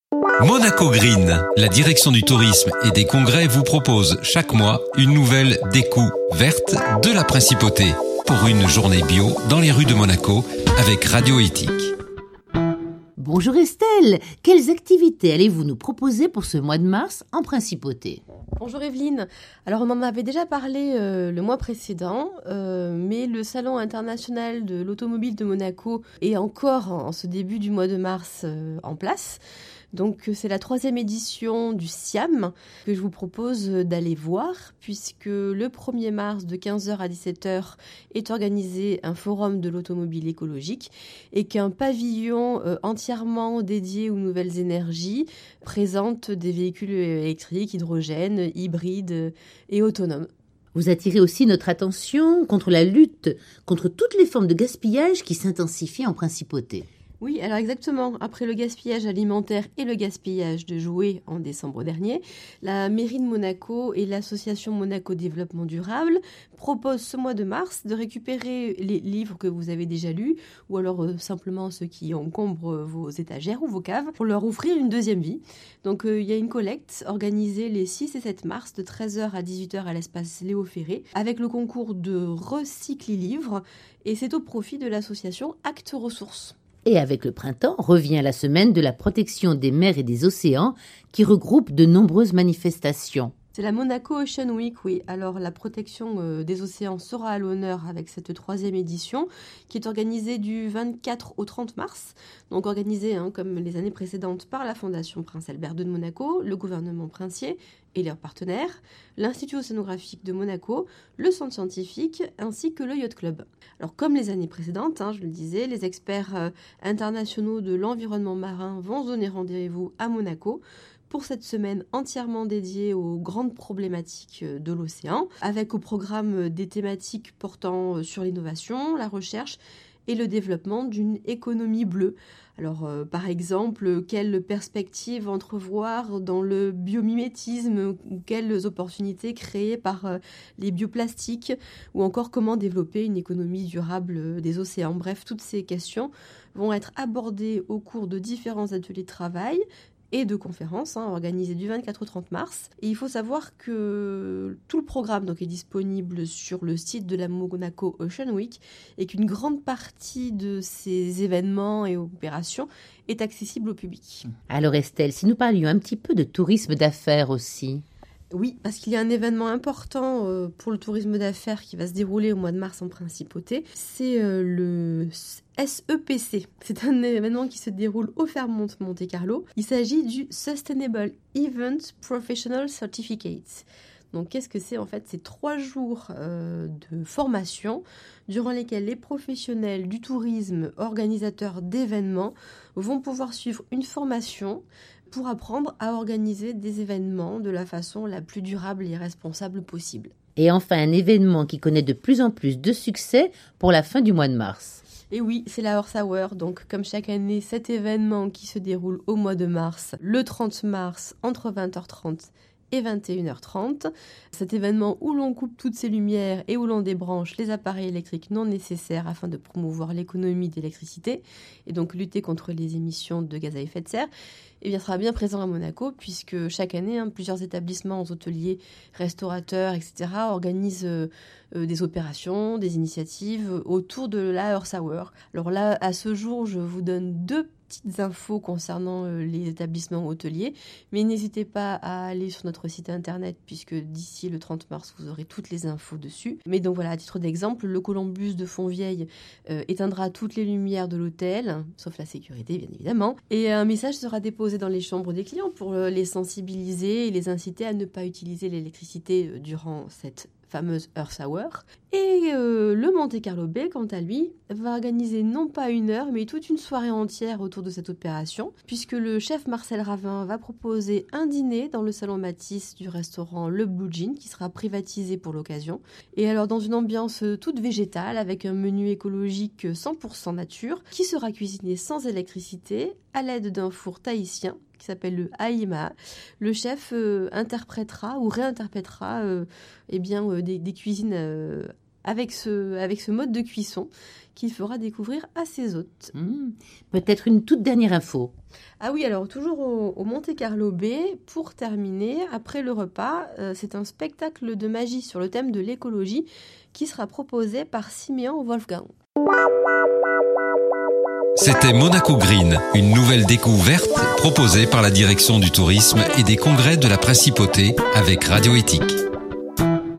Monaco Green, la direction du tourisme et des congrès vous propose chaque mois une nouvelle découverte de la principauté pour une journée bio dans les rues de Monaco avec Radio Éthique. Bonjour Estelle, quelles activités allez-vous nous proposer pour ce mois de mars en principauté ? Bonjour Evelyne, alors on en avait déjà parlé le mois précédent, mais le Salon international de l'automobile de Monaco est encore en ce début du mois de mars en place. Donc c'est la 3e édition du SIAM que je vous propose d'aller voir, puisque le 1er mars de 15h à 17h est organisé un forum de l'automobile écologique et qu'un pavillon entièrement dédié aux nouvelles énergies présente des véhicules électriques, hydrogène, hybrides et autonomes. Vous attirez aussi notre attention contre la lutte contre toutes les formes de gaspillage qui s'intensifient en principauté. Oui, alors exactement. Après le gaspillage alimentaire et le gaspillage de jouets en décembre dernier, la mairie de Monaco et l'association Monaco Développement Durable proposent ce mois de mars de récupérer les livres que vous avez déjà lus ou alors simplement ceux qui encombrent vos étagères ou vos caves pour leur offrir une deuxième vie. Donc il y a une collecte organisée les 6 et 7 mars de 13h à 18h à l'espace Léo Ferré avec le concours de Recycli-Livres et c'est au profit de l'association Actes Ressources. Et avec le printemps revient la semaine de la protection des mers et des océans qui regroupe de nombreuses manifestations. C'est la Monaco Ocean Week, oui. Alors la protection des océans sera à l'honneur avec cette 3e édition qui est organisée du 24 au 30 mars. Donc organisée comme les années précédentes par la Fondation Prince Albert II de Monaco, le gouvernement princier et leurs partenaires, l'Institut océanographique de Monaco, le Centre scientifique ainsi que le Yacht Club. Alors comme les années précédentes, je le disais, les experts internationaux de l'environnement marin vont se donner rendez-vous à Monaco pour cette semaine entièrement dédiée aux grandes problématiques de l'océan, avec au programme des thématiques portant sur l'innovation, la recherche et le développement d'une économie bleue. Alors, par exemple, quelles perspectives entrevoir dans le biomimétisme ou quelles opportunités créées par les bioplastiques ou encore comment développer une économie durable des océans. Bref, toutes ces questions vont être abordées au cours de différents ateliers de travail et de conférences organisées du 24 au 30 mars. Et il faut savoir que tout le programme est disponible sur le site de la Monaco Ocean Week et qu'une grande partie de ces événements et opérations est accessible au public. Alors Estelle, si nous parlions un petit peu de tourisme d'affaires aussi. Oui, parce qu'il y a un événement important pour le tourisme d'affaires qui va se dérouler au mois de mars en principauté. C'est le SEPC. C'est un événement qui se déroule au Fairmont Monte-Carlo. Il s'agit du Sustainable Event Professional Certificate. Donc qu'est-ce que c'est en fait ? C'est 3 jours de formation durant lesquels les professionnels du tourisme, organisateurs d'événements, vont pouvoir suivre une formation pour apprendre à organiser des événements de la façon la plus durable et responsable possible. Et enfin, un événement qui connaît de plus en plus de succès pour la fin du mois de mars. Et oui, c'est la Earth Hour, donc comme chaque année, cet événement qui se déroule au mois de mars, le 30 mars, entre 20h30 et 21h30. Cet événement où l'on coupe toutes ces lumières et où l'on débranche les appareils électriques non nécessaires afin de promouvoir l'économie d'électricité et donc lutter contre les émissions de gaz à effet de serre, sera bien présent à Monaco puisque chaque année, plusieurs établissements, hôteliers, restaurateurs, etc. organisent des opérations, des initiatives autour de la Earth Hour. Alors là, à ce jour, je vous donne 2 petites infos concernant les établissements hôteliers, mais n'hésitez pas à aller sur notre site internet puisque d'ici le 30 mars, vous aurez toutes les infos dessus. Mais donc voilà, à titre d'exemple, le Columbus de Fontvieille éteindra toutes les lumières de l'hôtel, sauf la sécurité bien évidemment, et un message sera déposé dans les chambres des clients pour les sensibiliser et les inciter à ne pas utiliser l'électricité durant cette fameuse Earth Hour. Et le Monte Carlo Bay, quant à lui, va organiser non pas 1 heure, mais toute une soirée entière autour de cette opération, puisque le chef Marcel Ravin va proposer un dîner dans le salon Matisse du restaurant Le Blue Jean, qui sera privatisé pour l'occasion. Et alors dans une ambiance toute végétale, avec un menu écologique 100% nature, qui sera cuisiné sans électricité, à l'aide d'un four tahitien, qui s'appelle le Haïma. Le chef interprétera ou réinterprétera des cuisines avec ce mode de cuisson qu'il fera découvrir à ses hôtes. Peut-être une toute dernière info. Ah oui, alors toujours au Monte Carlo Bay, pour terminer, après le repas, c'est un spectacle de magie sur le thème de l'écologie qui sera proposé par Siméon Wolfgang. C'était Monaco Green, une nouvelle découverte proposée par la Direction du Tourisme et des Congrès de la Principauté avec Radio Éthique.